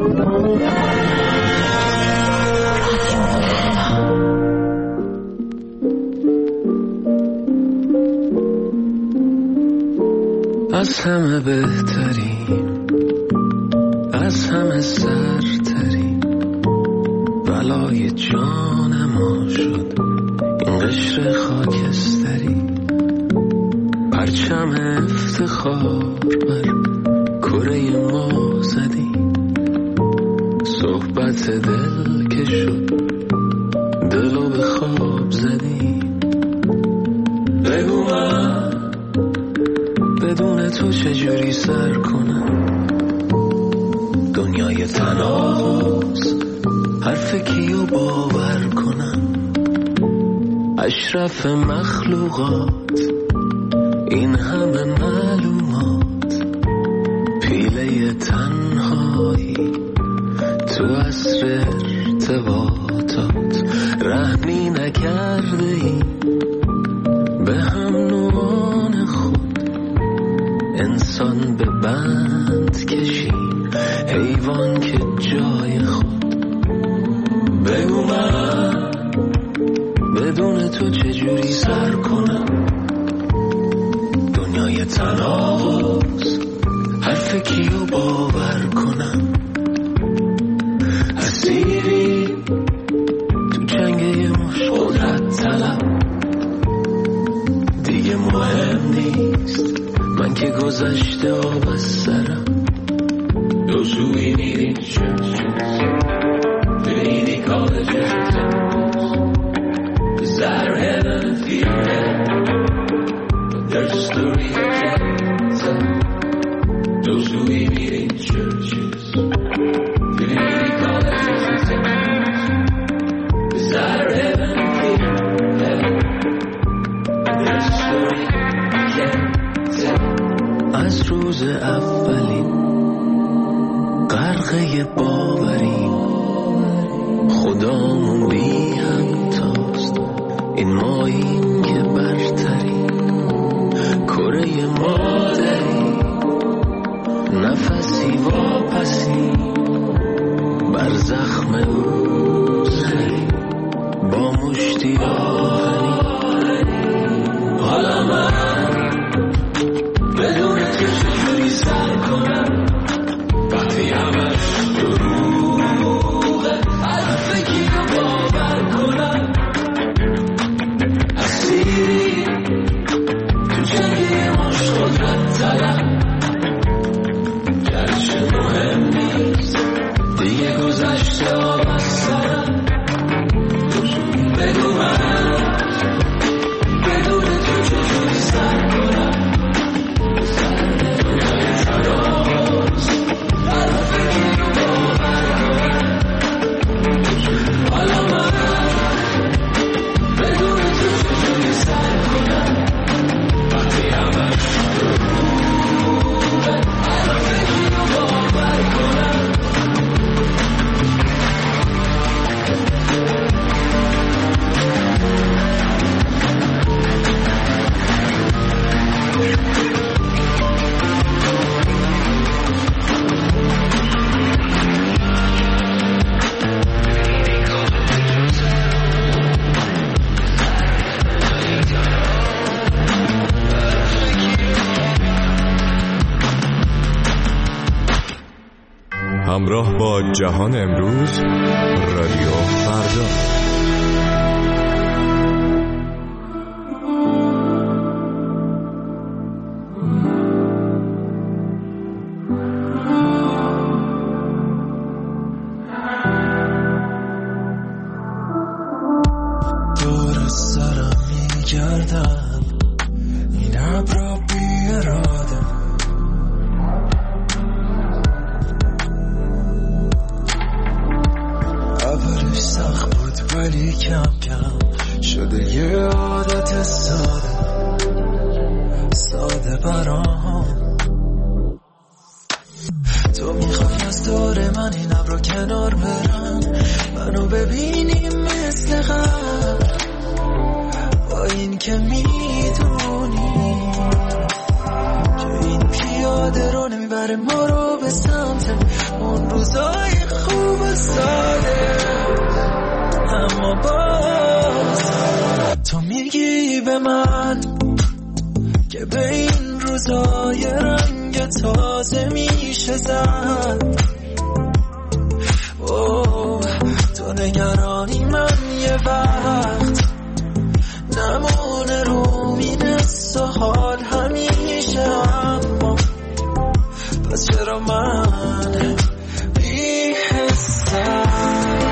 از همه بهترین، از همه سرترین، بلای جان ما شد این قشر خاکستری. پرچم افتخار بر کره ما زدیم، صحبت دل که شد دلو به خواب زدیم. بگو من بدون تو چجوری سر کنم؟ دنیای تناقض حرف کیو باور کنم؟ اشرف مخلوقات این همه معلومات، پیله تنهایی تو عصر ارتباطات. رحمی نکرده ای به هم نوعان خود، انسان به بند کشیم حیوان که جای خود. بگو من بدون تو چجوری سر کنم؟ دنیای تناقض حرف کیو باور کنم؟ اسیری تو جنگه مش قدرت طلب، دیگه مهم نیست من که گذشته آب از سرم. Those who we need in churches, community colleges and temples, desire heaven and fear hell, but there's a story I can't tell. Those who we meet in churches, community colleges and temples, desire heaven and fear hell, but there's a story I can't tell. از روز اولین غرقه باوریم، خدامون بی همتاست، این ماییم که برتریم. کره مادری نفسی واپسی، بر زخم او زنیم با مشتی آهنی. حالا من بدون تو چجوری سر کنم؟ وقتی همش دروغه، حرف کیو باور کنم؟ اسیری تو جنگه ماش قدرت طلب، گرچه مهم نیست دیگه گذشته آب از سرم. بگو من بدون تو چجوری سر کنم؟ همراه با جهان امروز، رادیو فردا. دور سرم میگردم این ابرا بی اراده، اولش سخت بود ولی کم کم شده یه عادت ساده برام. تو میخوای از دور من این ابرا کنار برم، منو ببینیم مثل قبل، با این که میدونی که این پیاده رو نمیبره ما رو به سمت اون روزای اما باز تو میگی به من که به این روزای رنگ تازه میشه زد. تو نگرانی من یه وقت نمونه رو مینست و حال همیشه، اما پس چرا من بی حسم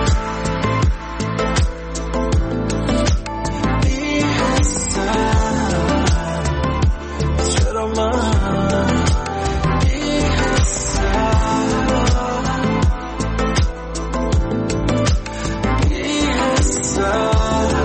بی حسم چرا من بی حسم بی حسم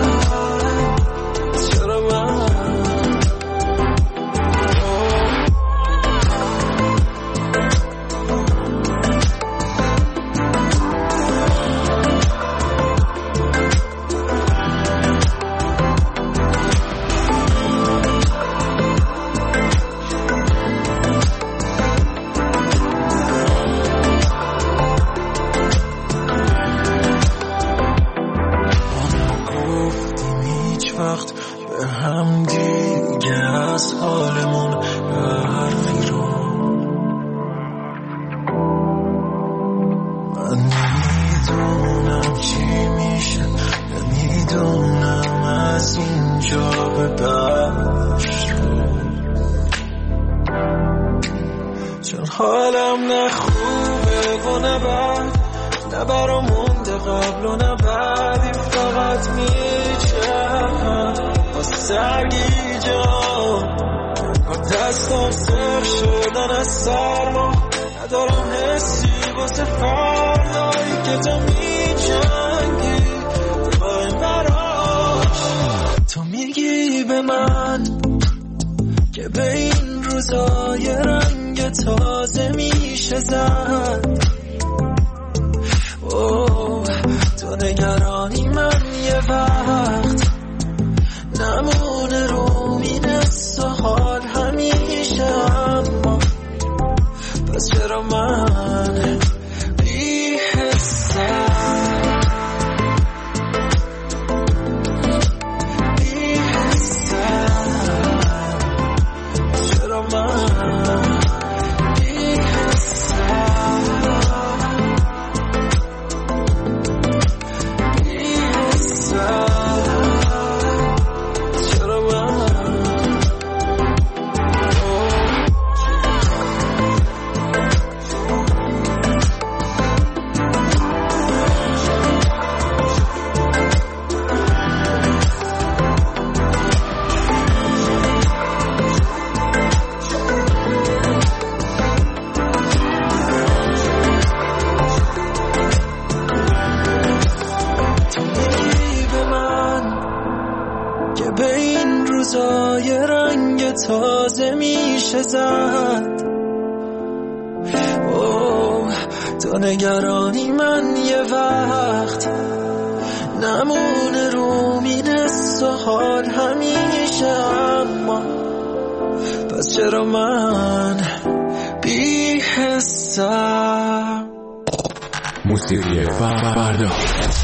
حالم نه خوبه و نه بد، نه برا مونده قبل و نه بعدی، فقط میچم با سرگی جان با دستم سر شدن از سرما، ندارم حسی واسه فردایی که تو میجنگی با این براش. تو میگی به من که به این روزای رنگ تازه میشه زد. تو نگرانی من یه وقت نمونه رو مینست و حال همیشه، اما پس چرا من بی حسم بی حسم چرا من بی حسم بی حسم چرا من تازه میشه زد. تو نگرانی من یه وقت نمونه رو مینست و حال همیشه، اما پس چرا من بی حسم. موسیقی فردا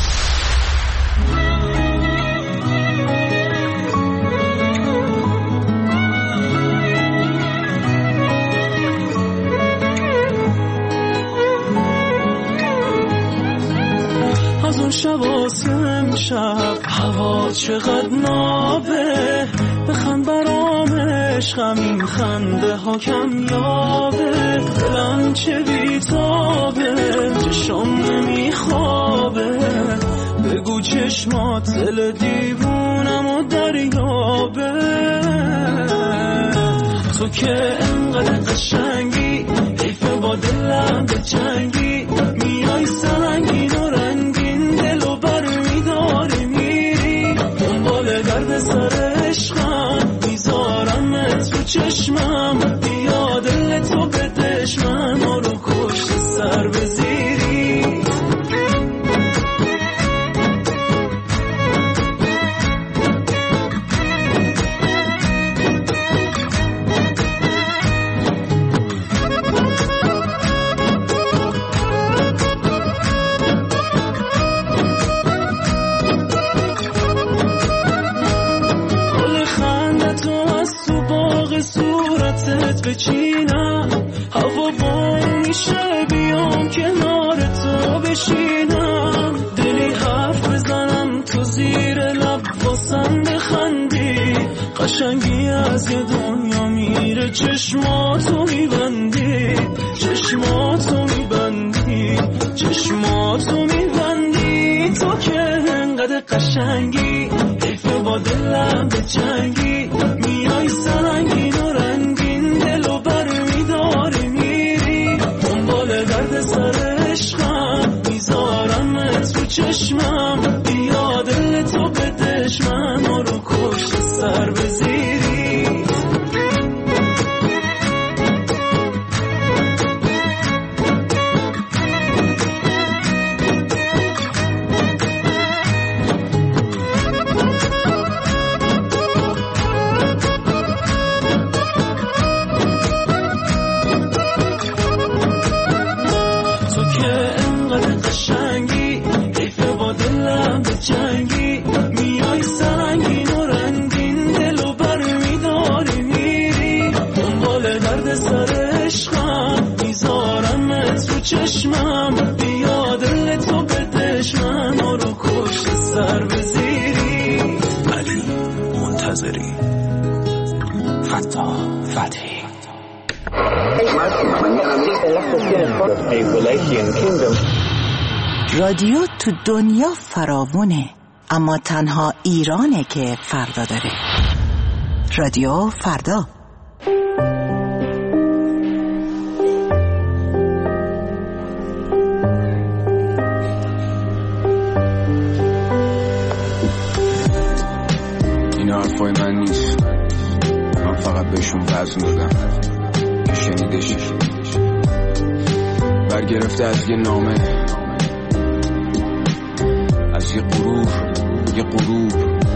از اون شب آسم شب هوا چقدر نابه، بخند برام عشقم این خنده ها کم یابه، دلم چه بیتابه چشم نمیخوابه، بگو چشمات دل دیوونم و دریابه، تو که انقدر قشنگی حیفه با دلم به جنگی، میای سنگین و رنگین دلو بر میداری میری، دنبال درد سر عشقم میذارم تو چشمم، بیا دل تو به دشمن رو کشت سر بزیری. بچینم، هوا بام میشه بیام کنار تو بشینم، دلی حرف بزنم تو زیر لب واسم بخندی، قشنگی از یه دنیا میره چشماتو میبندی، چشماتو میبندی، چشماتو میبندی، تو که انقدر قشنگی حیفه با دلم به جنگی، میای سرنگین و رنگین دلو بر میداری میری، دنبال درد سر عشقم میذارم تو چشمم، بیا دل تو به دشمن رو کشت سر بزیری. جنگی میای سرنگین و رنگین دلو بر میداری میری، دنبال درد سر عشقم میذارم تو چشمم، بیا دل تو به دشمن رو کشت سر بزیری. علی منتظری، فتحی. رادیو تو دنیا فراوونه، اما تنها ایرانه که فردا داره. رادیو فردا. این حرفای من نیست، من فقط بهشون وزن دادم که شنیدش. برگرفته از یه نامه، از یه غرور، یه غروب،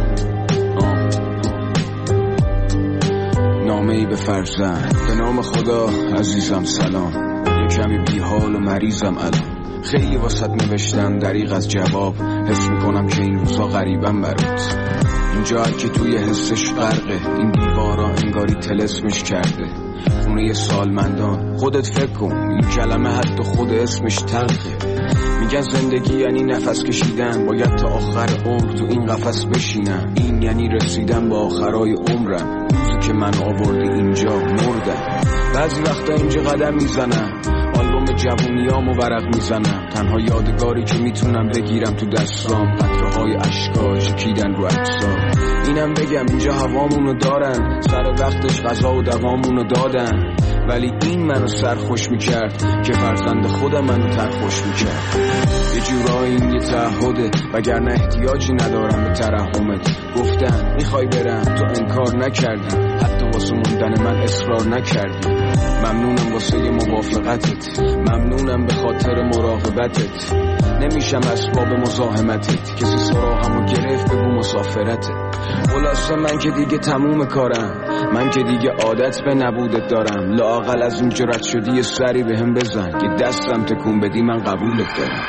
نامه‌ای به فرزند. به نام خدا عزیزم سلام، یه کمی بیحال و مریضم الان، خیلی واسط نوشتم دریغ از جواب، حس میکنم که این روزا غریبم برات، اینجا هر که توی حسش غرقه، این دیوارا انگاری طلسمش کرده، خونه سالمندان. خودت فکر کن این کلمه حتی خود اسمش تلخه، میگن زندگی یعنی نفس کشیدن، باید تا آخر عمر تو این قفس بشینم، این یعنی رسیدن با آخرای عمرم، روزی که من آوردی اینجا مردم. بعضی وقتا اینجا قدم میزنم، آلبوم جوونیامو ورق میزنم، تنها یادگاری که میتونم بگیرم تو دستام قطره‌های اشکا چکیدن رو عکس‌ها. اینم بگم اینجا هوامونو دارن، سر وقتش غذا و دوامونو دادن، ولی این منو سرخوش میکرد که فرزند خودم منو ترخوش میکرد. یه جورایی این یه تعهده، وگرنه احتیاجی ندارم به ترحمت. گفتم میخوای برم، تو انکار نکردی، حتی واسه موندن من اصرار نکردی. ممنونم واسه موافقتت، ممنونم به خاطر مراقبتت، نمیشم اسباب مزاحمتت، کسی سراغمو گرفت بگو مسافرته. خلاصه من که دیگه تموم کارم، من که دیگه عادت به نبودت دارم، لااقل از اینجا رد شدی یه سری بهم بزن، یه دستم تکون بدی من قبولت دارم.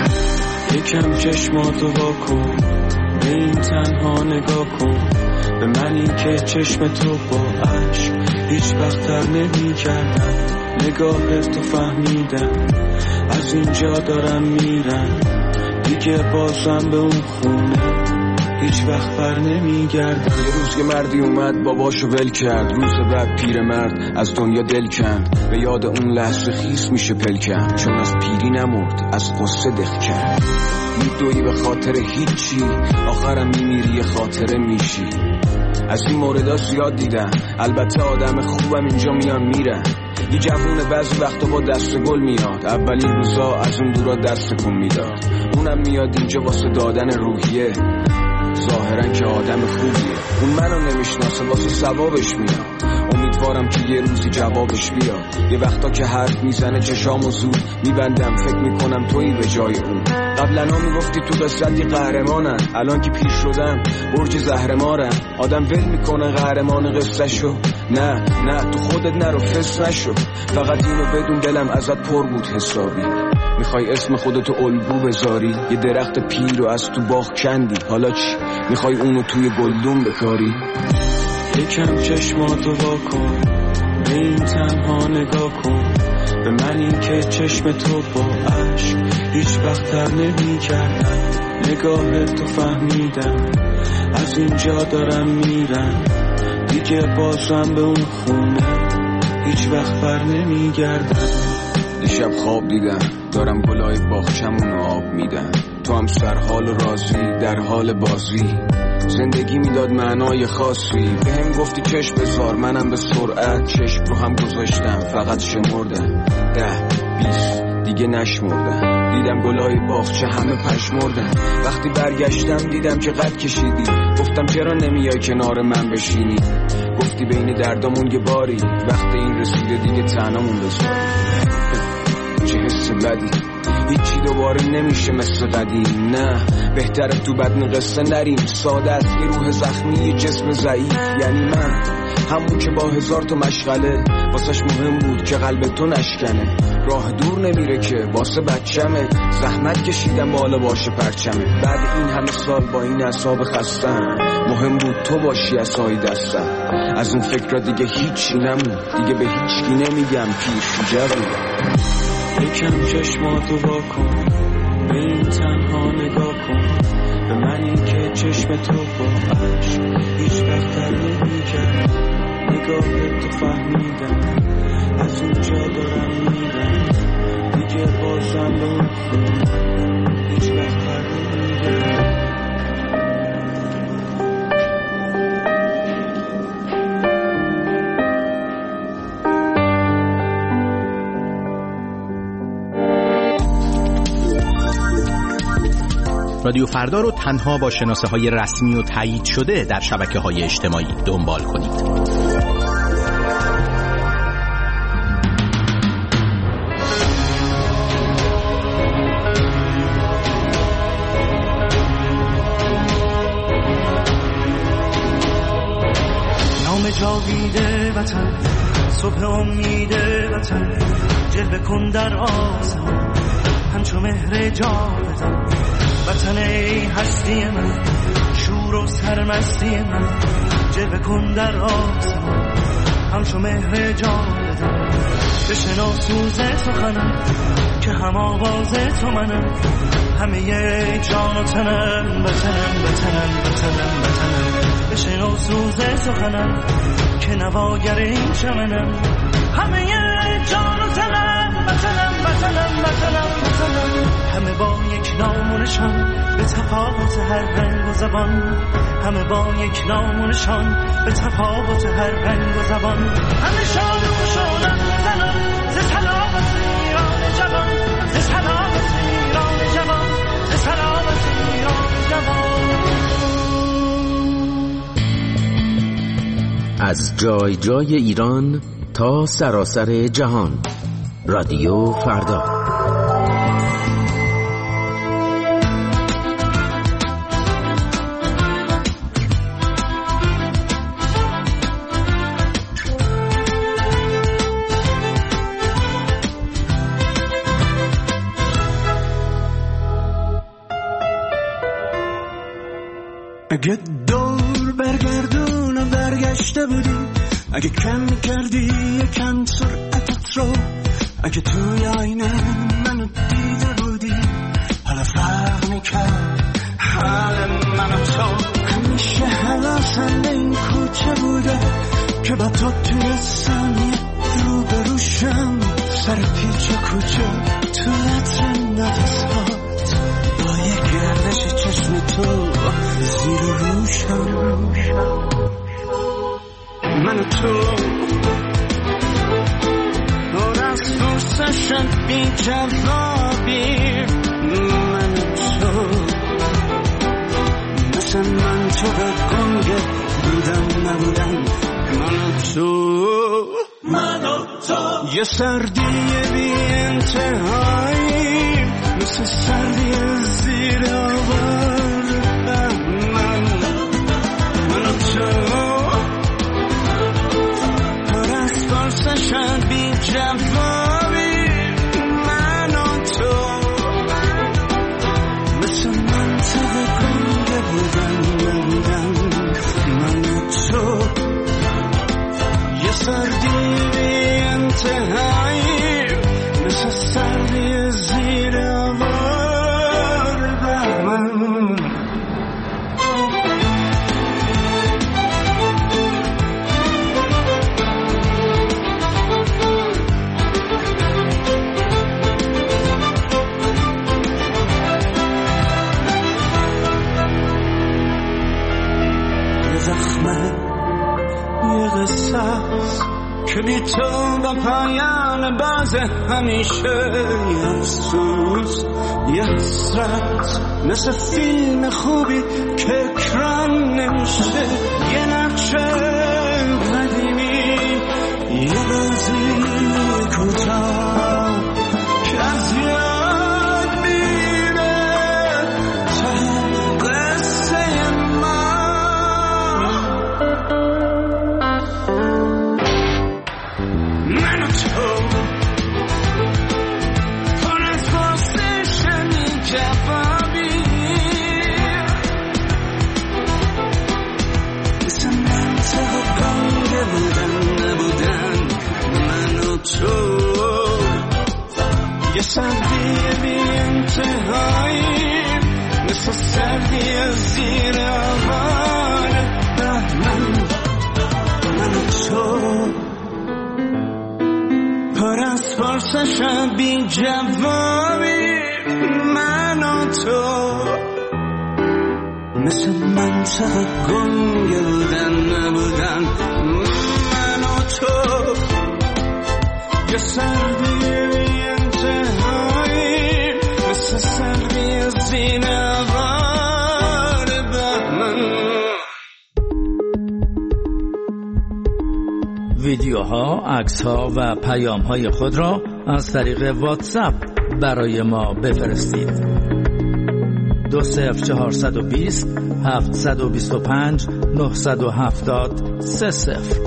یکم چشماتو واکن، به این تنها نگاه کن، به منی که چشم تو با عشق هیچ وقت تر نمی کردم، نگاه تو فهمیدم، از اینجا دارم میرم، دیگه بازم به اون خونه هیچ وقت بر نمیگردم. یه روز که مردی اومد باباشو ول کرد، روز بعد پیرمرد از دنیا دل کند، به یاد اون لحظه خیس میشه پلکم، چون از پیری نمرد از قصه دق کرد. میدوی به خاطر هیچی، آخرم میمیری یه خاطره میشی. از این موردا زیاد دیدم، البته آدم خوبم اینجا میان میرن. یه جوون بعضی وقتا با دست گل میاد، اولین روزا از اون دورا دست کن میداد، اونم میاد اینجا واسه دادن روحیه، ظاهرا که آدم خوبیه. اون منو نمیشناسه واسه ثوابش میاد، امیدوارم که یه روزی جوابش بیاد. یه وقتا که حرف میزنه چشامو زود میبندم، فکر میکنم تویی به جای اون. قبلا میگفتی تو قصت یه قهرمانن، الان که پیر شدم برج زهرمارن. آدم ول میکنه قهرمان قصه شو، نه تو خودت نرو فس نشو، فقط اینو بدون دلم ازت پر بود حسابی. میخوای اسم خودتو الگو بذاری، یه درخت پیر رو از تو باغ کندی، حالا چی؟ میخوای اونو توی گلدون بکاری؟ یکم چشماتو واکن، به این تنها نگاه کن، به منی که چشم تو با عشق هیچ وقت تر نمی کردم. نگاه تو فهمیدم از اینجا دارم میرم، دیگه بازم به اون خونه هیچ وقت بر نمی گردم. دیشب خواب دیدم دارم گلای باغچمونو آب میدم، تو هم سرحال و راضی در حال بازی. زندگی میداد معنای خاصی، به هم گفتی چشم بذار، منم به سرعت چشم رو هم گذاشتم. فقط شمردم 10-20 دیگه نشمردم. دیدم گلای باغچه همه پشمردن. وقتی برگشتم دیدم که قد کشیدی، گفتم چرا نمیای کنار من بشینی. گفتی بین دردامون یه باری، وقت این رسیده دیگه تنهامون بذاری. چه حس بدی، هیچی دوباره نمیشه مثل قدیم. نه بهتره تو بدن قصه نریم، ساده است یه روح زخمی یه جسم ضعیف. یعنی من همون که با 1000 تا مشغله واسش مهم بود که قلب تو نشکنه. راه دور نمیره که واسه بچمه، زحمت کشیدم بالا باشه پرچمه. بعد این همه سال با این اعصاب خستم، مهم بود تو باشی عصای دستم. از اون فکر دیگه هیچی نمون، دیگه به هیچکی نمیگم پیر جوون. یکم چشماتو واکن، به این تنها نگاه کن، به منی که چشم تو با عشق هیچ وقت تر نمی کرد. نگاه تو فهمیدم از اونجا دارم میرم، دیگه بازم به اون خون هیچ وقت تر نمی کرد. رادیو فردا رو تنها با شناسه‌های رسمی و تایید شده در شبکه‌های اجتماعی دنبال کنید. نام جاویده وطن، صبح امید وطن، جلوه کن در آسمان همچو مهر جاودان. وطن ای هستی من، شور و سرمستی من، جلوه کن در آسمان همچو مهر جاودان. بشنو سوز سخنم که هم آواز تو منم، همه جان و تنم وطنم وطنم وطنم وطنم. بشنو سوز سخنم که نواگر این چمنم، همه جان و تنم وطنم وطنم وطنم وطنم. همه با یک نام و نشان به تفاوت هر رنگ و زبان، همه با یک نام و نشان به تفاوت هر رنگ و زبان. همه شاد و شادن زنان ز سلامت ایران جوان، ز سلامت ایران جوان، ز سلامت ایران جوان. از جای جای ایران تا سراسر جهان، رادیو فردا. اگه دور برگردون و برگشته بودی، اگه کم کردی یکم سرعتت رو، اگه توی آینه منو دیده بودی، حالا فرق میکرد حال من و تو. همیشه حواسم به این کوچه بوده که با تو توی ثانیه رو بروشم، سر پیچ کوچه تو عطر نفسات، با یه گردش چشم تو زیر روشم. من و تو دور از فرصشت بی جوابی، من و تو مثل من تو به گنگ بودم نبودم. من و تو یه سردی بی انتهایی، مثل سردی زیر آور. من و تو شد بی جوابی، من و تو مثل من تو گنده بودم. من و تو یه سردی بی تو با پایان باز همیشه یه افسوس یه حسرت مثل فیلم خوبی که اکران نمیشه یه نقشه قدیمی یه بازی کوتاه که از یاد میره تا قصه ما من و تو پر از پرسشمی جوابی مثل منطقه گنگه بودن نبودن من و تو یه سردی بی انتهایی مثل سردی زیر آوار من و تو پر از پرسش بی جوابی من و تو مثل منطقه گنگه بودن نبودن من و تو یه سردی بی انتهایی مثل سردی زیر آوار بهمن ویدیوها، عکس‌ها و پیام‌های خود را از طریق واتساپ برای ما بفرستید. 20420 725 970 30.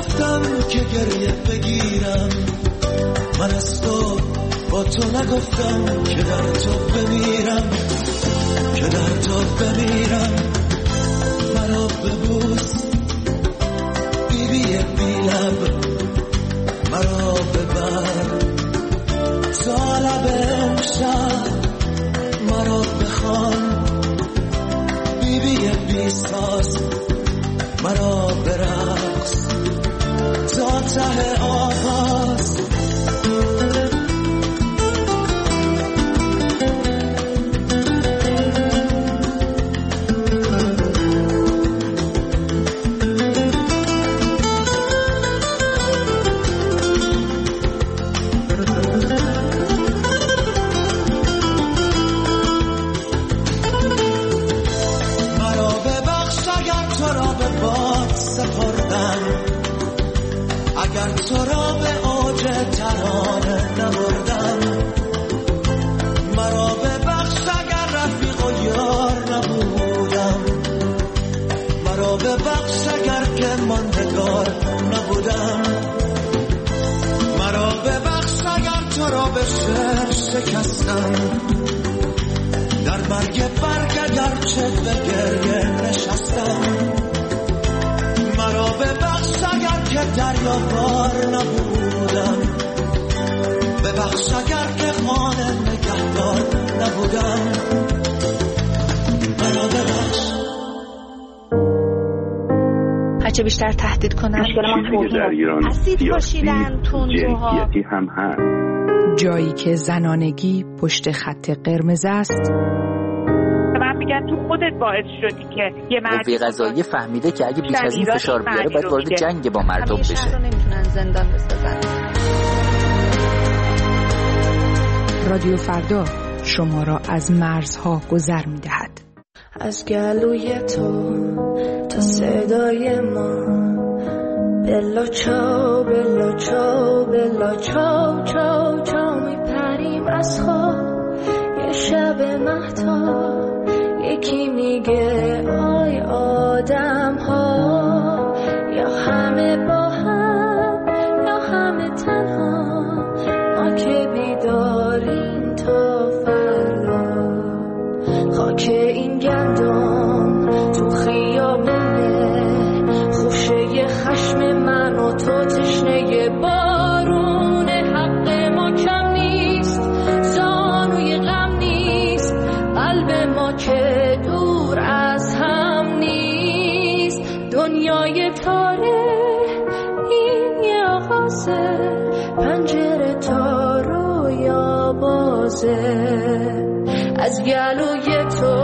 نگفتم که گریه بگیرم، من از تو با تو نگفتم که در تو بمیرم، که در تو بمیرم. مرا ببوس بیبی بی لب، مرا ببر تا لب امشب، مرا بخوان بیبی بی ساز، مرا برقص تا ته آغاز. اگر تو را به اوج ترانه نبردم، مرا ببخش اگر رفیق و یار نبودم، مرا ببخش اگر که ماندگار نبودم، مرا ببخش اگر تو را به شعر شکستم، در برگ اگر چه به گریه نشستم، مرا ببخش اگر که دریا بار نبودم، ببخش اگر که خانه نگهدار نبودم، مرا ببخش. هرچه بیشتر تهدید کنن چیزی در ایران اسید پاشیدن تندروها هم هست. جایی که زنانگی پشت خط قرمز است، میگن تو خودت باعث شدی که یه مرد قوه قضاییه فهمیده که اگه بیش از این فشار بیاره باید وارد جنگ با مردم بشه. شهر رو نمیتونن زندان بسازن. رادیو فردا شما را از مرزها گذر میدهد. از گلوی تو تا صدای ما، بلا چاو بلا چاو بلا چاو چاو چاو میپریم از خواب. یه شب مهتاب یکی میگه آی آدم ها، یا همه با هم یا همه تنها، ما که بیداریم تا فردا. خاک این گندم تو خیابونه، خوشه خشم من و تو تشنه بارونه. حق ما کم نیست، زانوی غم نیست، قلب ما که دور از هم نیست. دنیای تاره این یه آغازه، پنجره تا رویا بازه. از گلوی تو